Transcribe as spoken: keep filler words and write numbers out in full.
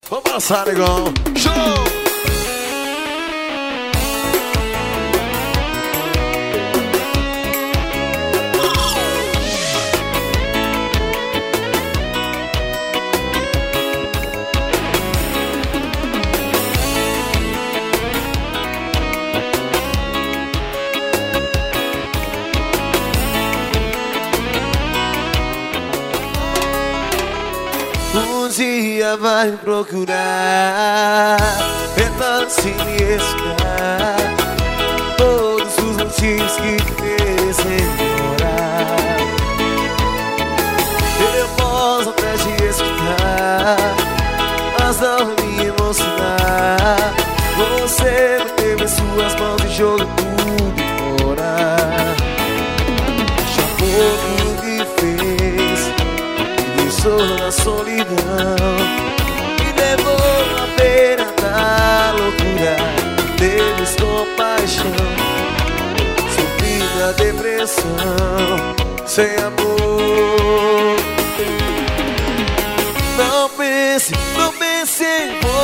Vamos passar, negão. Show! Um dia vai me procurar, tentando se me esquecer todos os motivos que te fez embora. Eu posso até te escutar, mas não me emocionar. Você me teve em suas mãos e jogou tudo fora. Já pouco que fez, na solidão, me levou à beira da loucura. Deves compaixão, sofri da depressão, sem amor. Não pense, não pense em você.